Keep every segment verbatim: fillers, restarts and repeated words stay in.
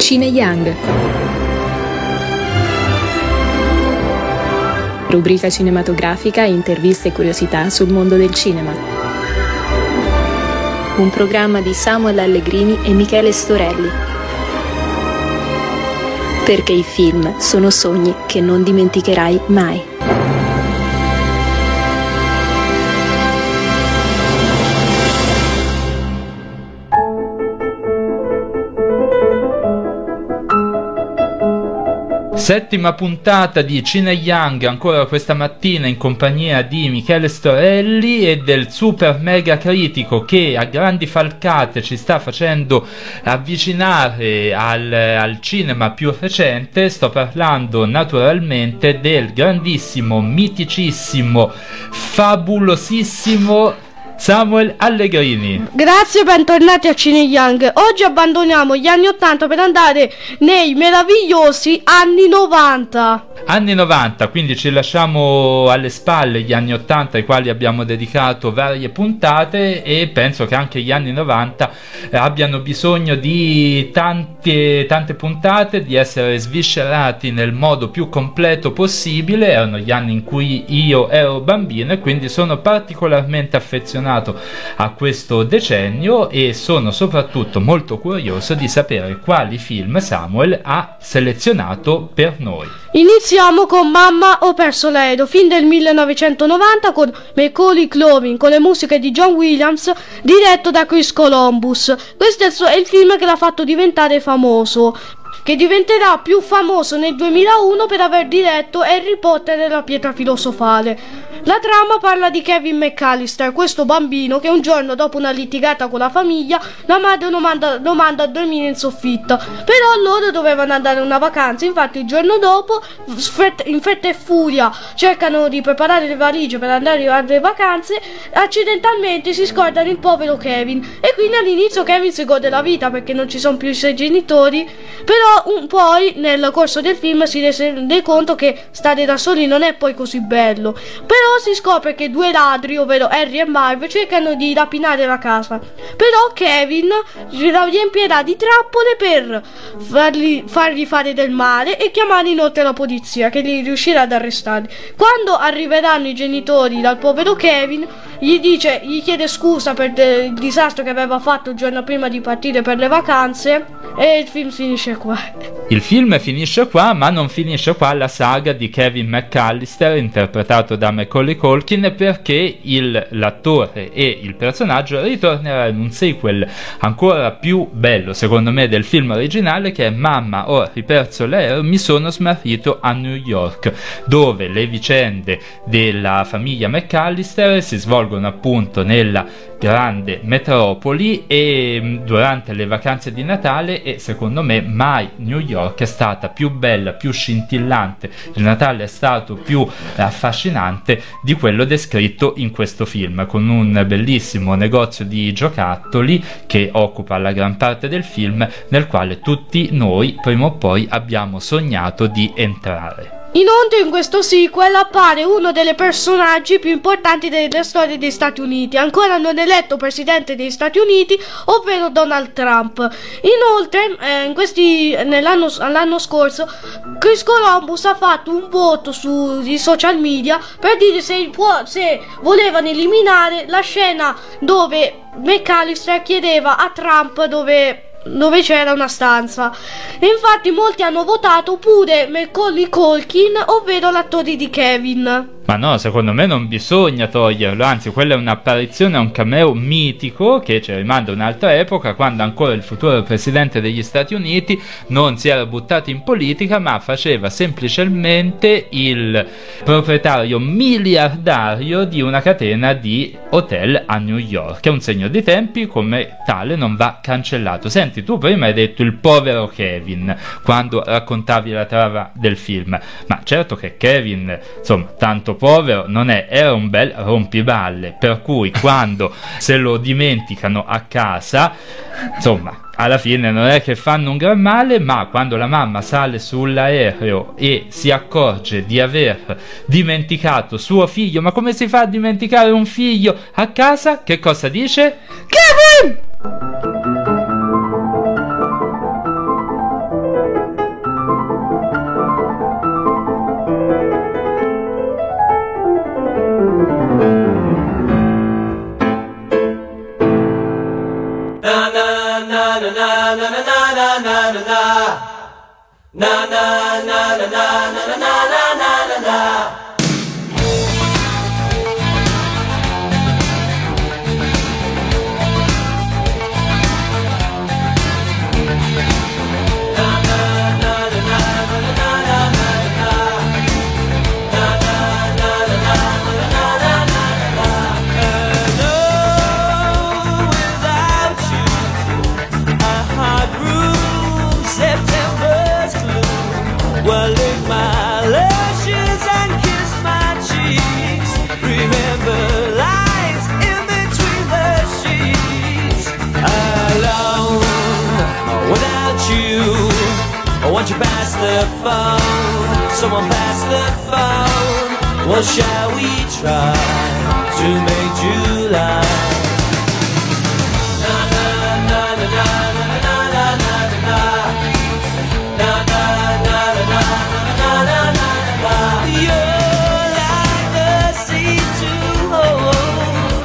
Cine Young. Rubrica cinematografica, interviste e curiosità sul mondo del cinema. Un programma di Samuel Allegrini e Michele Storelli. Perché i film sono sogni che non dimenticherai mai. Settima puntata di Cine Young, ancora questa mattina in compagnia di Michele Storelli e del super mega critico che a grandi falcate ci sta facendo avvicinare al, al cinema più recente. Sto parlando naturalmente del grandissimo, miticissimo, fabulosissimo Samuel Allegrini. Grazie, bentornati a Cine Young. Oggi abbandoniamo gli anni ottanta per andare nei meravigliosi anni novanta. Anni novanta, quindi ci lasciamo alle spalle gli anni ottanta ai quali abbiamo dedicato varie puntate, e penso che anche gli anni novanta abbiano bisogno di tante, tante puntate, di essere sviscerati nel modo più completo possibile. Erano gli anni in cui io ero bambino e quindi sono particolarmente affezionato a questo decennio, e sono soprattutto molto curioso di sapere quali film Samuel ha selezionato per noi. Iniziamo con Mamma, ho perso l'aereo, film del millenovecentonovanta con Macaulay Culkin, con le musiche di John Williams, diretto da Chris Columbus. Questo è il, suo, è il film che l'ha fatto diventare famoso, che diventerà più famoso nel duemilauno per aver diretto Harry Potter e la pietra filosofale. La trama parla di Kevin McAllister, questo bambino che un giorno, dopo una litigata con la famiglia, la madre lo manda, lo manda a dormire in soffitta. Però loro dovevano andare a una vacanza, infatti il giorno dopo, in fretta e furia, cercano di preparare le valigie per andare alle vacanze. Accidentalmente si scordano il povero Kevin, e quindi all'inizio Kevin si gode la vita perché non ci sono più i suoi genitori. Però un, poi nel corso del film si rende conto che stare da soli non è poi così bello. Però si scopre che due ladri, ovvero Harry e Marv, cercano di rapinare la casa. Però Kevin la riempirà di trappole per fargli, fargli fare del male e chiamare inoltre la polizia, che li riuscirà ad arrestare. Quando arriveranno i genitori dal povero Kevin, gli dice, gli chiede scusa per il disastro che aveva fatto il giorno prima di partire per le vacanze, e il film finisce qua. Il film finisce qua, ma non finisce qua la saga di Kevin McAllister, interpretato da Macaulay Culkin, perché il, l'attore e il personaggio ritornerà in un sequel ancora più bello, secondo me, del film originale, che è Mamma, ho riperso l'aereo, mi sono smarrito a New York, dove le vicende della famiglia McAllister si svolgono appunto nella grande metropoli e durante le vacanze di Natale, e secondo me mai New York è stata più bella, più scintillante, il Natale è stato più affascinante di quello descritto in questo film, con un bellissimo negozio di giocattoli che occupa la gran parte del film, nel quale tutti noi prima o poi abbiamo sognato di entrare. Inoltre in questo sequel appare uno dei personaggi più importanti della storia degli Stati Uniti, ancora non eletto presidente degli Stati Uniti, ovvero Donald Trump. Inoltre eh, in questi, nell'anno, l'anno scorso Chris Columbus ha fatto un voto sui social media per dire se, può, se volevano eliminare la scena dove McAllister chiedeva a Trump dove... dove c'era una stanza, e infatti molti hanno votato pure Macaulay Culkin, ovvero l'attore di Kevin. Ma no, secondo me non bisogna toglierlo, anzi quella è un'apparizione, un cameo mitico che ci rimanda a un'altra epoca, quando ancora il futuro presidente degli Stati Uniti non si era buttato in politica, ma faceva semplicemente il proprietario miliardario di una catena di hotel a New York. È un segno di tempi, come tale non va cancellato. Senti, tu prima hai detto il povero Kevin quando raccontavi la trama del film, ma certo che Kevin, insomma, tanto povero non è, era un bel rompiballe, per cui quando se lo dimenticano a casa, insomma, alla fine non è che fanno un gran male, ma quando la mamma sale sull'aereo e si accorge di aver dimenticato suo figlio, ma come si fa a dimenticare un figlio a casa? Che cosa dice? Kevin! Na na na na na na na na na na na. Na na na na na na na na na na na. Well, lick my lashes and kiss my cheeks. Remember lies in between the sheets. Alone, without you. Won't you pass the phone? Someone pass the phone. Well, shall we try to make July? Na na na na na na na na na. Na na na na na na na na. You're like the sea to hold,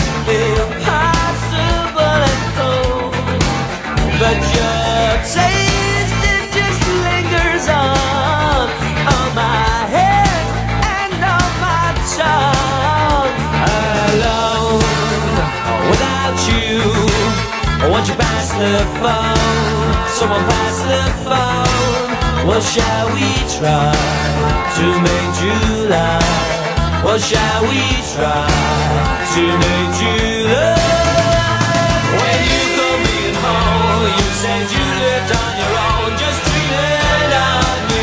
impossible and cold. But your taste it just lingers on, on my head and on my tongue. Alone, without you. Won't you pass the phone? Someone pass the phone. Well, shall we try to make July? Well, shall we try to make July? When you come in home, you said you lived on your own, just dreaming of me.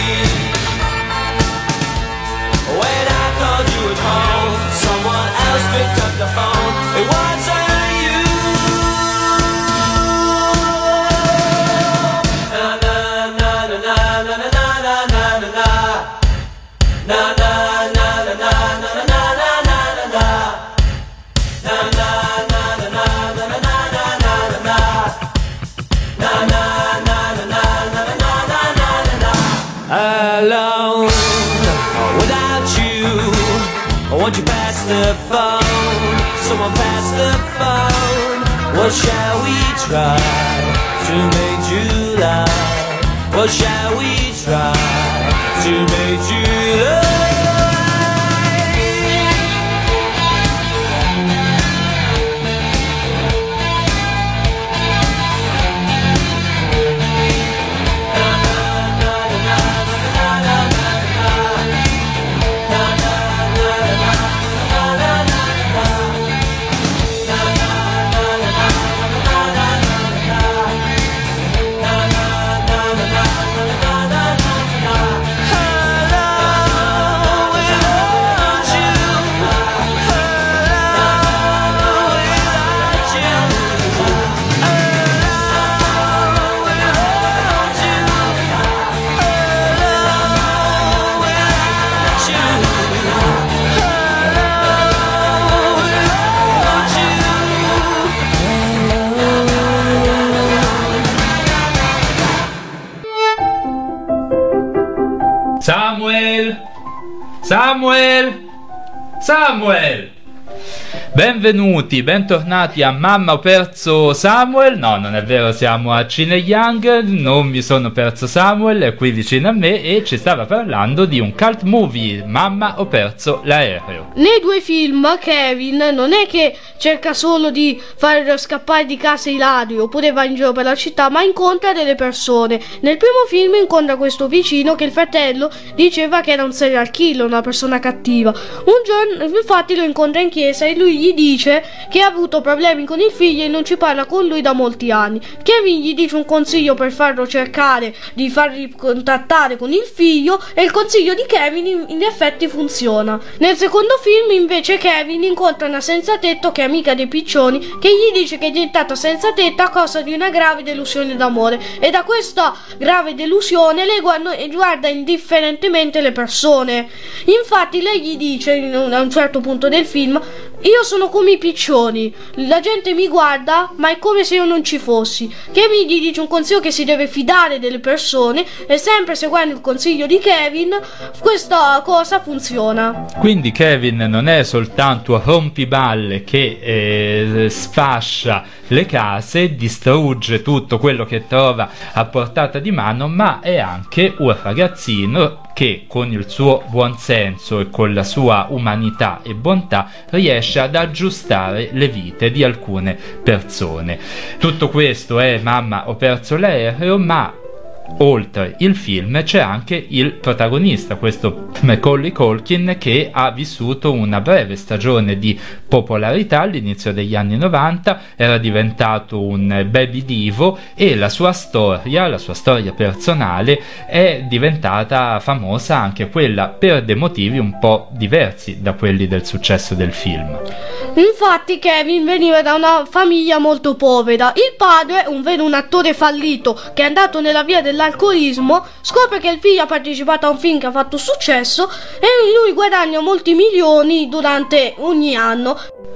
When I called you at home, someone else picked up the phone. It wasn't you. Na na na na na na na na na na na. Na na na na na na na na na na na. Na na na na na na na na na na na. Na na na na na na na na na na. Alone, without you. Won't you pass the phone? Someone pass the phone. Well, shall we try to make July? Well, shall we try to make July? Samuel! Samuel! Samuel! Benvenuti, bentornati a Mamma ho perso Samuel. No, non è vero, siamo a Cine Young. Non mi sono perso Samuel, è qui vicino a me e ci stava parlando di un cult movie, Mamma ho perso l'aereo. Nei due film Kevin non è che cerca solo di far scappare di casa Ilario oppure va in giro per la città, ma incontra delle persone. Nel primo film incontra questo vicino che il fratello diceva che era un serial killer, una persona cattiva. Un giorno infatti lo incontra in chiesa e lui gli dice che ha avuto problemi con il figlio e non ci parla con lui da molti anni. Kevin gli dice un consiglio per farlo cercare di farli contattare con il figlio e il consiglio di Kevin in, in effetti funziona. Nel secondo film invece Kevin incontra una senza tetto che è amica dei piccioni, che gli dice che è diventata senza tetto a causa di una grave delusione d'amore e da questa grave delusione lei guarda, guarda indifferentemente le persone. Infatti lei gli dice in un, a un certo punto del film Io sono come i piccioni, la gente mi guarda ma è come se io non ci fossi. Kevin gli dice un consiglio che si deve fidare delle persone e sempre seguendo il consiglio di Kevin questa cosa funziona. Quindi Kevin non è soltanto un rompiballe che eh, sfascia le case, distrugge tutto quello che trova a portata di mano, ma è anche un ragazzino che con il suo buonsenso e con la sua umanità e bontà riesce ad aggiustare le vite di alcune persone. Tutto questo è Mamma, ho perso l'aereo, ma oltre il film c'è anche il protagonista, questo Macaulay Culkin, che ha vissuto una breve stagione di popolarità all'inizio degli anni novanta, era diventato un baby divo e la sua storia, la sua storia personale è diventata famosa anche quella per dei motivi un po' diversi da quelli del successo del film. Infatti Kevin veniva da una famiglia molto povera. Il padre, un vero un attore fallito che è andato nella via dell'alcolismo, scopre che il figlio ha partecipato a un film che ha fatto successo e lui guadagna molti milioni durante ogni anno.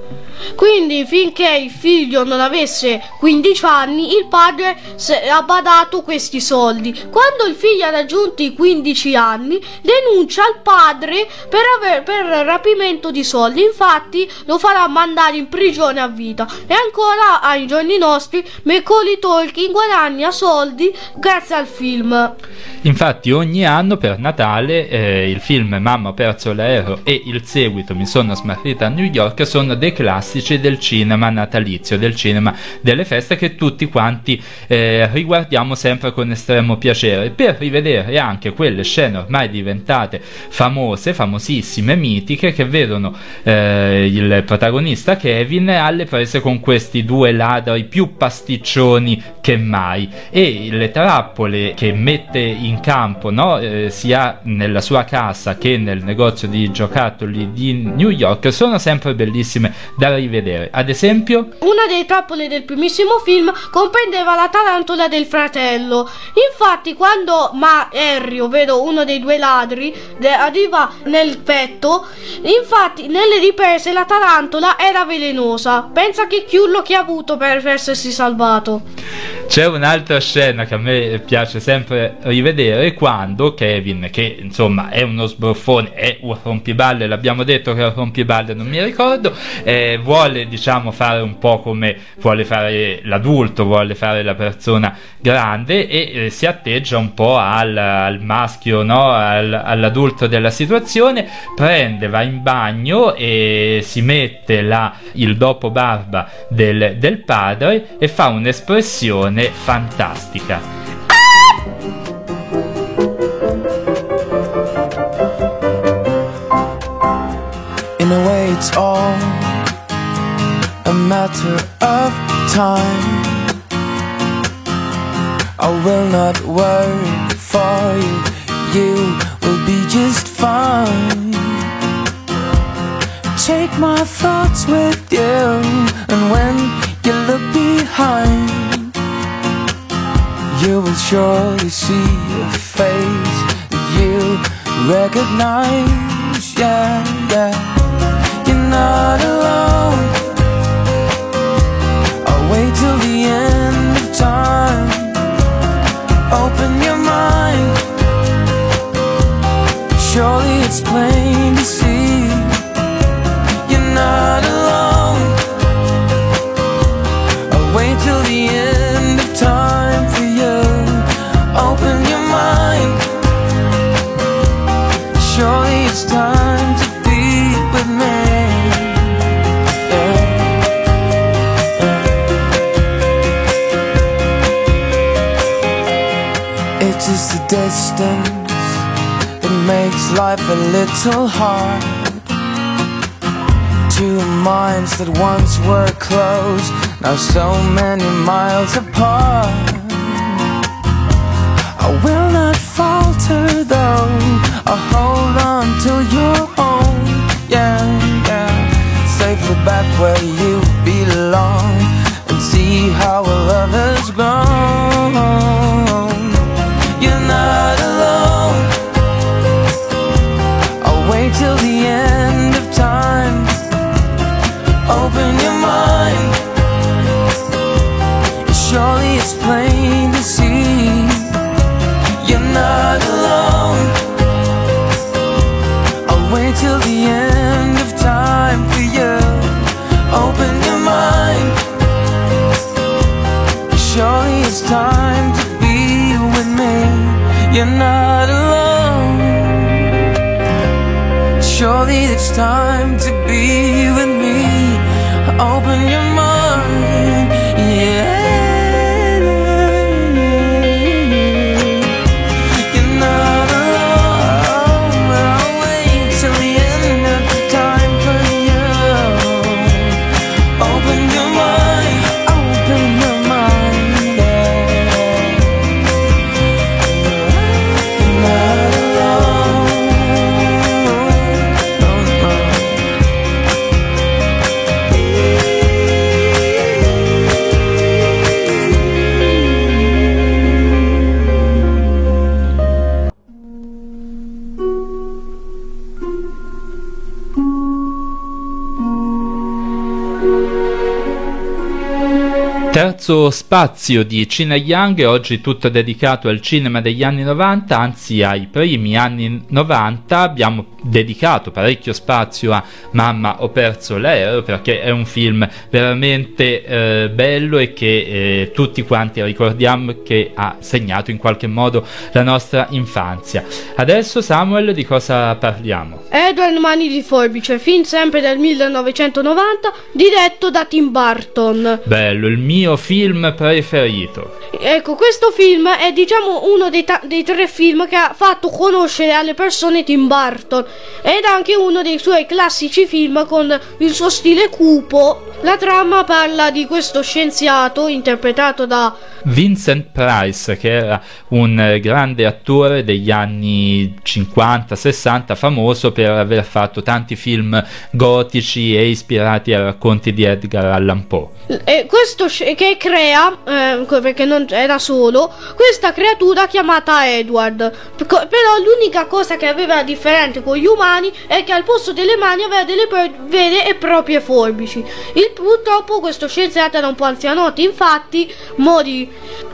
Quindi finché il figlio non avesse quindici anni il padre ha badato questi soldi. Quando il figlio ha raggiunto i quindici anni denuncia il padre per, aver, per rapimento di soldi, infatti lo farà mandare in prigione a vita. E ancora ai giorni nostri Macaulay Culkin guadagna soldi grazie al film. Infatti ogni anno per Natale eh, il film Mamma, ho perso l'aereo e il seguito Mi sono smarrita a New York sono dei classici del cinema natalizio, del cinema delle feste, che tutti quanti eh, riguardiamo sempre con estremo piacere, per rivedere anche quelle scene ormai diventate famose, famosissime, mitiche, che vedono eh, il protagonista Kevin alle prese con questi due ladri più pasticcioni che mai, e le trappole che mette in campo, no? eh, sia nella sua casa che nel negozio di giocattoli di New York sono sempre bellissime da rivedere. Ad esempio, una delle trappole del primissimo film comprendeva la tarantola del fratello. Infatti quando Ma Harry, ovvero uno dei due ladri, de- arriva nel petto, infatti nelle riprese la tarantola era velenosa. Pensa che chiullo che ha avuto per essersi salvato. C'è un'altra scena che a me piace sempre rivedere, quando Kevin, che insomma è uno sbruffone, è un rompiballe, l'abbiamo detto che è un rompiballe, non mi ricordo, eh, vuole diciamo fare un po' come vuole fare l'adulto, vuole fare la persona grande e eh, si atteggia un po' al, al maschio, no? al, all'adulto della situazione, prende, va in bagno e si mette la, il dopo barba del, del padre e fa un'espressione fantastica. In a way it's all a matter of time. I will not worry for you, you will be just fine. Take my thoughts with you, and when you look behind, you will surely see a face that you recognize. Yeah, yeah. You're not alone. I'll wait till the end of time. Open your mind. Surely it's plain to see. You're not alone. I'll wait till the end of time for you. Open your mind. Surely it's time to be with me. Yeah. Yeah. It is the distance that makes life a little hard. Two minds that once were close, now so many miles apart. I will not falter though, I'll hold on till you're home. Yeah, yeah. Safely back where you belong, and see how our love has grown. You're not alone. I'll wait till the end of time. it's plain to see you're not alone. I'll wait till the end of time for you. Open your mind. Surely it's time to be with me. You're not alone. Surely it's time to be with me. Open your mind, yeah. You're not alone, but I'll wait till the end of the time for you. Open your mind, open your mind, yeah. You're not alone, no, no. Terzo spazio di Cine Young, oggi tutto dedicato al cinema degli anni novanta, anzi ai primi anni novanta. Abbiamo dedicato parecchio spazio a Mamma ho perso l'aereo, perché è un film veramente eh, bello e che eh, tutti quanti ricordiamo, che ha segnato in qualche modo la nostra infanzia. Adesso, Samuel, di cosa parliamo? Edward Mani di Forbice, film sempre del millenovecentonovanta, diretto da Tim Burton. Bello, il mio film preferito. Ecco, questo film è, diciamo, uno dei, ta- dei tre film che ha fatto conoscere alle persone Tim Burton, ed anche uno dei suoi classici film con il suo stile cupo. La trama parla di questo scienziato interpretato da Vincent Price, che era un grande attore degli anni cinquanta sessanta, famoso per aver fatto tanti film gotici e ispirati a racconti di Edgar Allan Poe. E questo sc- che crea, eh, perché non era solo, questa creatura chiamata Edward. P- però l'unica cosa che aveva differente con gli umani è che al posto delle mani aveva delle per- vere e proprie forbici. Il, purtroppo questo scienziato era un po' anzianotti, infatti morì.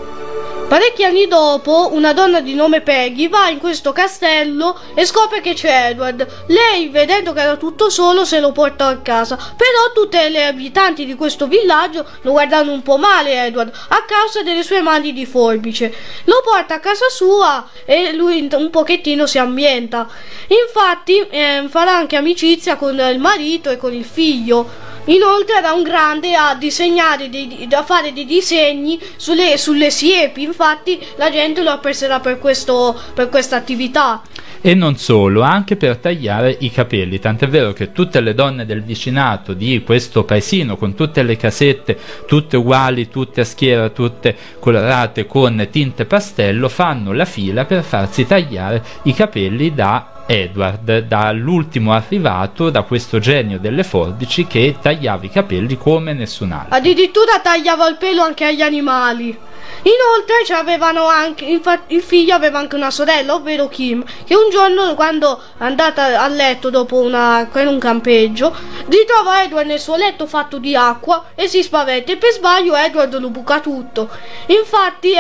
Parecchi anni dopo, una donna di nome Peggy va in questo castello e scopre che c'è Edward. Lei, vedendo che era tutto solo, se lo porta a casa. Però tutte le abitanti di questo villaggio lo guardano un po' male Edward, a causa delle sue mani di forbice. Lo porta a casa sua e lui un pochettino si ambienta. Infatti eh, farà anche amicizia con il marito e con il figlio. Inoltre era un grande a disegnare, dei, a fare dei disegni sulle, sulle siepi, infatti la gente lo apprezzerà per questo, per questa attività. E non solo, anche per tagliare i capelli, tant'è vero che tutte le donne del vicinato di questo paesino, con tutte le casette tutte uguali, tutte a schiera, tutte colorate con tinte pastello, fanno la fila per farsi tagliare i capelli da Edward, dall'ultimo arrivato, da questo genio delle forbici che tagliava i capelli come nessun altro. Addirittura tagliava il pelo anche agli animali. Inoltre c'avevano anche, infatti, il figlio aveva anche una sorella, ovvero Kim, che un giorno, quando è andata a letto dopo una, un campeggio, ritrova Edward nel suo letto fatto di acqua e si spaventa, e per sbaglio Edward lo buca tutto. Infatti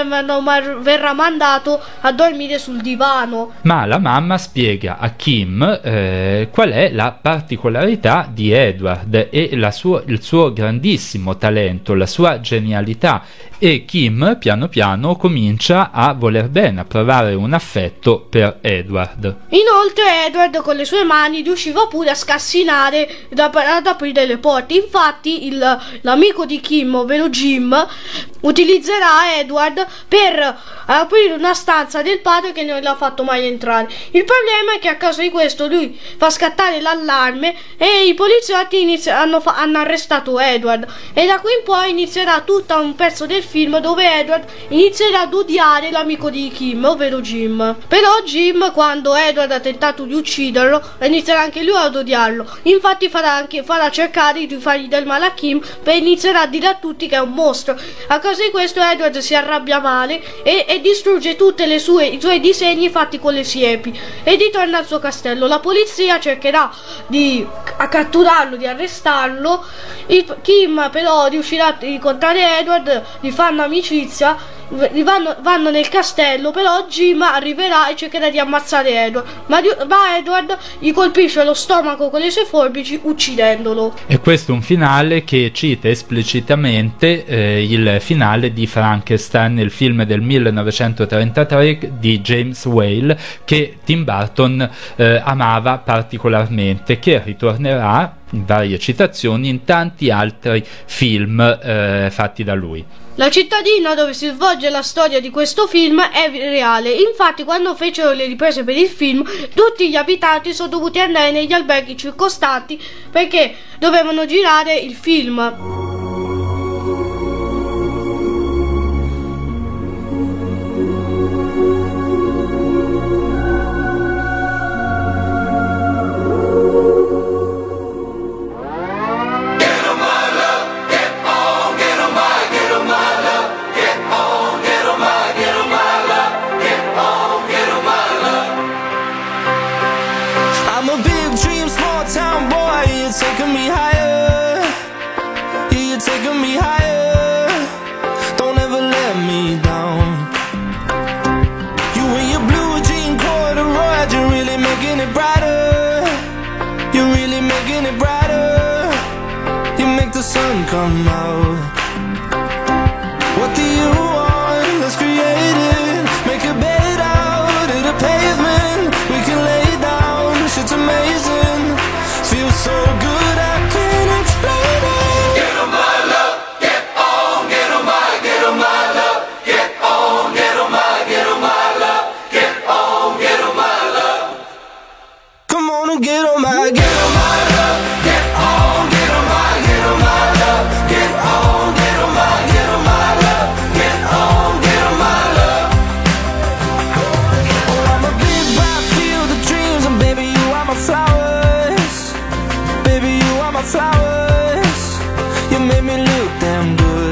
Edward verrà mandato a dormire sul divano. Ma la mamma spiega a Kim eh, qual è la particolarità di Edward e la sua, il suo grandissimo talento, la sua genialità, e Kim piano piano comincia a voler bene, a provare un affetto per Edward. Inoltre Edward con le sue mani riusciva pure a scassinare, ad aprire le porte. Infatti il, l'amico di Kim, ovvero Jim, utilizzerà Edward per aprire una stanza del padre che non l'ha fatto mai entrare. Il problema è che a causa di questo lui fa scattare l'allarme e i poliziotti inizi- hanno, fa- hanno arrestato Edward, e da qui in poi inizierà tutto un pezzo del film dove Edward inizierà ad odiare l'amico di Kim, ovvero Jim. Però Jim, quando Edward ha tentato di ucciderlo, inizierà anche lui ad odiarlo. Infatti farà anche farà cercare di fargli del male a Kim, e inizierà a dire a tutti che è un mostro. A causa di questo Edward si arrabbia male e, e e distrugge tutti i suoi disegni fatti con le siepi e ritorna al suo castello. La polizia cercherà di a catturarlo, di arrestarlo. Il, Kim però riuscirà a incontrare Edward, gli fanno amicizia, vanno, vanno nel castello, però Jim arriverà e cercherà di ammazzare Edward, ma, ma Edward gli colpisce lo stomaco con le sue forbici uccidendolo. E questo è un finale che cita esplicitamente eh, il finale di Frankenstein, il film del millenovecentotrentatré di James Whale, che Tim Burton eh, amava particolarmente, che ritornerà in varie citazioni in tanti altri film eh, fatti da lui. La cittadina dove si svolge la storia di questo film è reale, infatti quando fecero le riprese per il film tutti gli abitanti sono dovuti andare negli alberghi circostanti perché dovevano girare il film. Come out. What do you want? Let's create it. Make a bed out of the pavement. We can lay down. Shit's amazing. Feels so good I can't explain it. Get on my love. Get on. Get on my. Get on my love. Get on. Get on my. Get on my love. Get on. Get on my love. Come on and get on my. Get on my love. Get on. Get on my. Get on my. Get on, get on my, get on my love. Get on, get on my love. Oh, I'm a big bright field of dreams, and baby, you are my flowers. Baby, you are my flowers. You made me look damn good.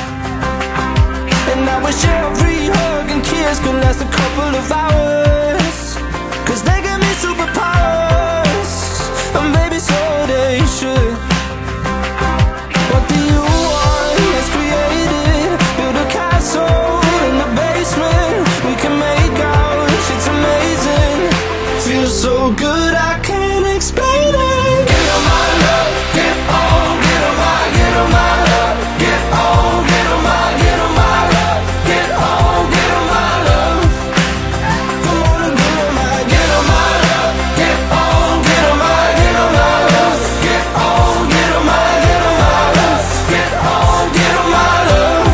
And I wish every hug and kiss could last a couple of hours. Cause they give me superpowers, and baby, so they should. What do you want? Let's create it. Build a castle in the basement. We can make out. Shit's amazing. Feels so good I can't explain it. Get on my love. Get on. Get on my. Get on my love. Get on. Get on my. Get on my love. Get on. Get on my love. Come on and get on my. Get on my love. Get on. Get on my. Get on my love. Get on. Get on my. Get on my love. Get on, get on my love.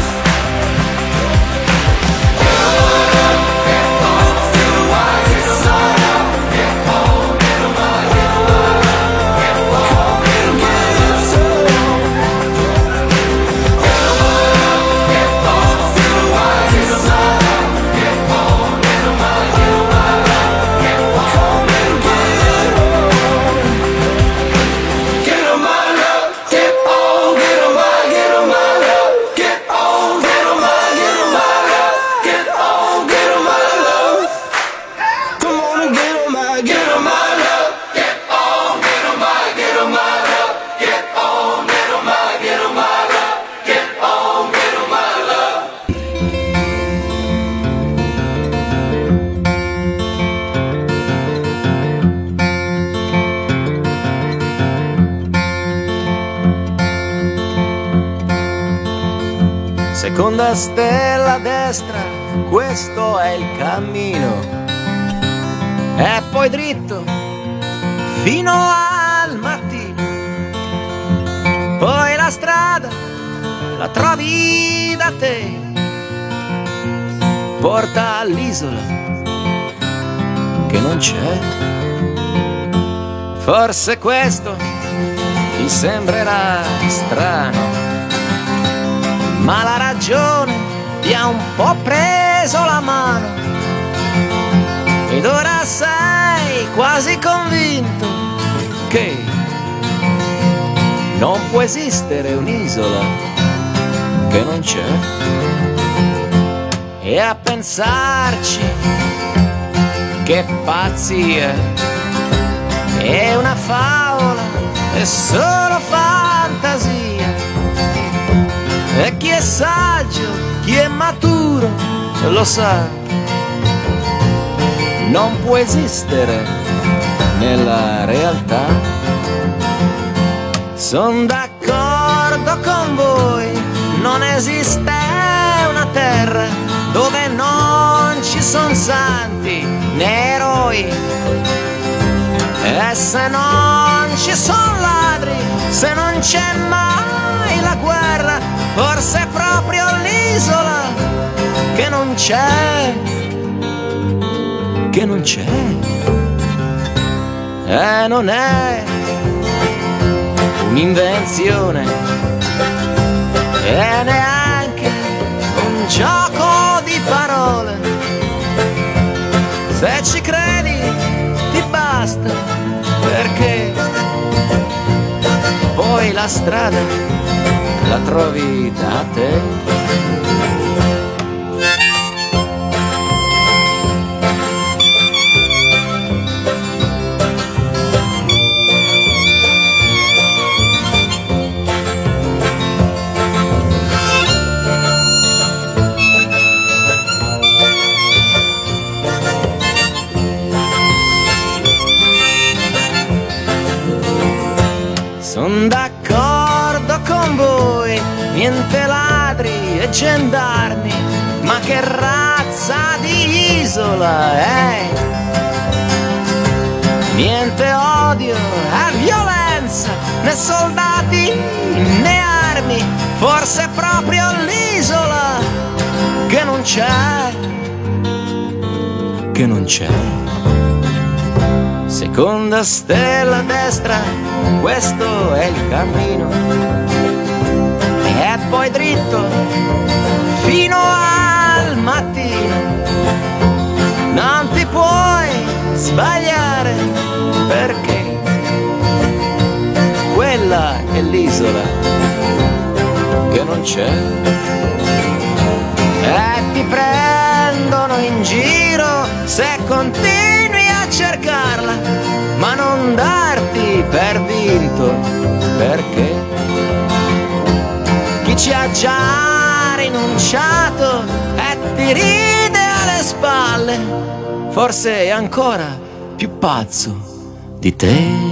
Get on, get on, feel the wine, get on my love. Get on, get on my, get on my love. Get on, get on my love. Get on, get on, feel the wine, get on my love. Get on, get on my, get on my love. Get on, get on. Get on my love. Get on, get on my, get on my love. Get on, get on my, get on my love. Get on, get on my love. Come on and get on my, get on my love. Get on, get on my, get on my love. Get on, get on my, get on my love. Get on, get on my love. Seconda stella a destra, questo è il cammino. E poi dritto fino al mattino. Poi la strada la trovi da te. Porta all'isola che non c'è. Forse questo ti sembrerà strano, ma la ragione ti ha un po' preso la mano ed ora sei quasi convinto che non può esistere un'isola che non c'è. e a pensarci, che pazzia, è una favola, è solo fantasia, e chi è saggio, chi è maturo lo sa, non può esistere nella realtà. Son d'accordo con voi, non esiste una terra dove non ci son santi né eroi, e se non ci son ladri, se non c'è mai la guerra, forse è proprio l'isola che non c'è, che non c'è, e non è un'invenzione e neanche un gioco di parole. Se ci credi ti basta, perché poi la strada la trovi da te. Son d'accordo con voi, niente ladri e gendarmi, ma che razza di isola è? Niente odio e violenza, né soldati né armi, forse è proprio l'isola che non c'è, che non c'è. Seconda stella a destra, questo è il cammino, e poi dritto fino al mattino. Non ti puoi sbagliare, perché quella è l'isola che non c'è, e ti prendono in giro se continui a cercarla, ma non darti per vinto, perché chi ci ha già rinunciato e ti ride alle spalle, forse è ancora più pazzo di te.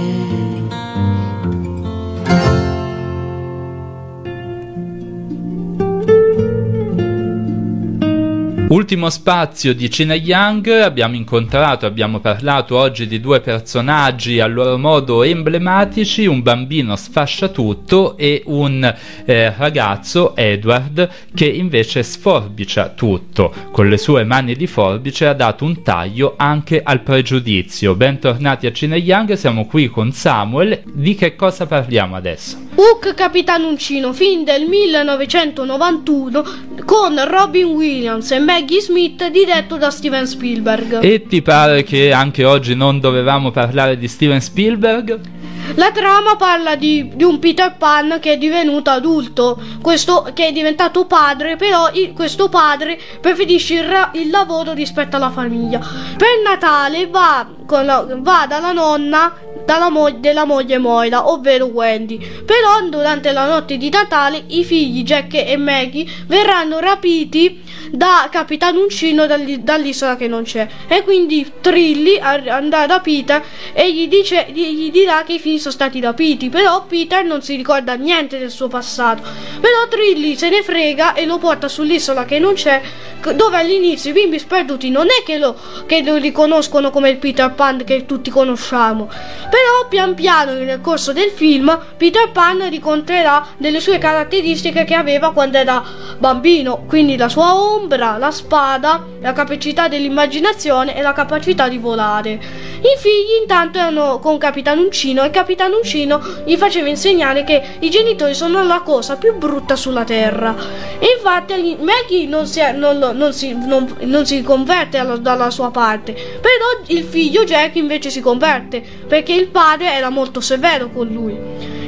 Ultimo spazio di Cine Young, abbiamo incontrato, abbiamo parlato oggi di due personaggi a loro modo emblematici, un bambino sfasciatutto e un eh, ragazzo, Edward, che invece sforbicia tutto. Con le sue mani di forbice ha dato un taglio anche al pregiudizio. Bentornati a Cine Young, siamo qui con Samuel. Di che cosa parliamo adesso? Hook Capitan Uncino, film del millenovecentonovantuno con Robin Williams e Maggie Smith, diretto da Steven Spielberg. E ti pare che anche oggi non dovevamo parlare di Steven Spielberg? La trama parla di, di un Peter Pan che è divenuto adulto, questo che è diventato padre, però il, questo padre preferisce il, ra, il lavoro rispetto alla famiglia. Per Natale va, con la, va dalla nonna dalla mo- della moglie Moira, ovvero Wendy. Però durante la notte di Natale i figli Jack e Maggie verranno rapiti da Capitan Uncino dall'isola che non c'è, e quindi Trilly andrà da Peter e gli, dice, gli dirà che i figli sono stati rapiti. Però Peter non si ricorda niente del suo passato, però Trilly se ne frega e lo porta sull'isola che non c'è, dove all'inizio i bimbi sperduti non è che lo, che lo riconoscono come il Peter Pan che tutti conosciamo. Però pian piano nel corso del film Peter Pan ricontrerà delle sue caratteristiche che aveva quando era bambino, quindi la sua ombra, la spada, la capacità dell'immaginazione e la capacità di volare. I figli intanto erano con Capitan Uncino e Capitan Uncino gli faceva insegnare che i genitori sono la cosa più brutta sulla terra, e infatti Maggie non si, non, non si, non, non si converte alla, dalla sua parte, però il figlio Jack invece si converte perché il padre era molto severo con lui.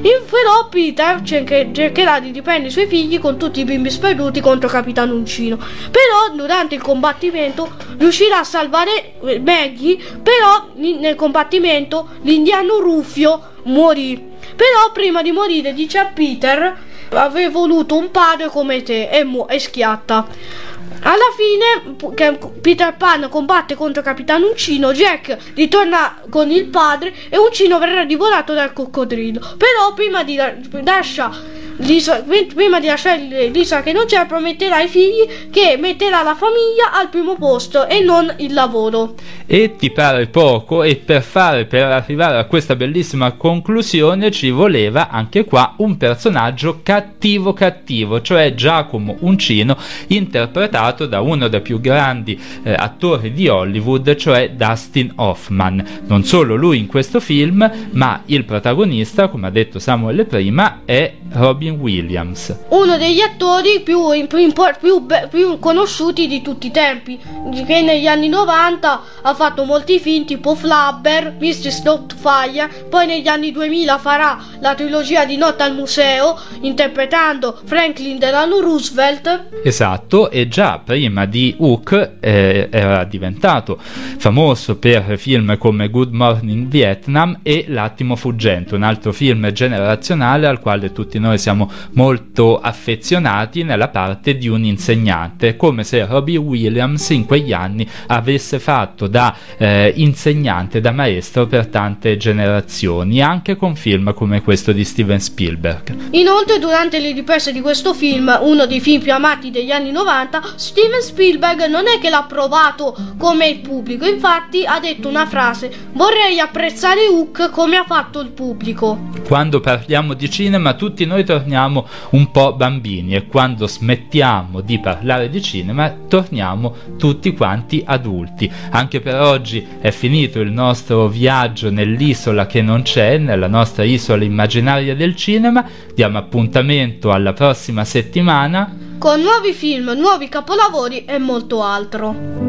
Però Peter cerche- cercherà di riprendere i suoi figli con tutti i bimbi sperduti contro Capitano Uncino. Però durante il combattimento riuscirà a salvare Maggie, però nel combattimento l'indiano Rufio morì. Però prima di morire dice a Peter: avrei voluto un padre come te, e, mu- e schiatta. Alla fine che Peter Pan combatte contro Capitano Uncino, Jack ritorna con il padre e Uncino verrà divorato dal coccodrillo. Però prima di lascia Lisa, prima di lasciare Lisa che non c'è, prometterà ai figli che metterà la famiglia al primo posto e non il lavoro. E ti pare poco? E per fare per arrivare a questa bellissima conclusione ci voleva anche qua un personaggio cattivo cattivo, cioè Giacomo Uncino, interpretato da uno dei più grandi eh, attori di Hollywood, cioè Dustin Hoffman. Non solo lui in questo film, ma il protagonista, come ha detto Samuel prima, è Robin Williams, uno degli attori più, più, più, più conosciuti di tutti i tempi, che negli anni novanta ha fatto molti film tipo Flubber, mister Doubtfire, poi negli anni duemila farà la trilogia di Notte al Museo interpretando Franklin Delano Roosevelt. Esatto, e già prima di Hook eh, era diventato famoso per film come Good Morning Vietnam e L'attimo fuggente, un altro film generazionale al quale tutti noi siamo molto affezionati, nella parte di un insegnante, come se Robin Williams in quegli anni avesse fatto da eh, insegnante, da maestro per tante generazioni, anche con film come questo di Steven Spielberg. Inoltre, durante le riprese di questo film, uno dei film più amati degli anni novanta, Steven Spielberg non è che l'ha approvato come il pubblico, infatti ha detto una frase: vorrei apprezzare Hook come ha fatto il pubblico. Quando parliamo di cinema tutti noi torniamo un po' bambini, e quando smettiamo di parlare di cinema torniamo tutti quanti adulti. Anche per oggi è finito il nostro viaggio nell'isola che non c'è, nella nostra isola immaginaria del cinema. Diamo appuntamento alla prossima settimana con nuovi film, nuovi capolavori e molto altro.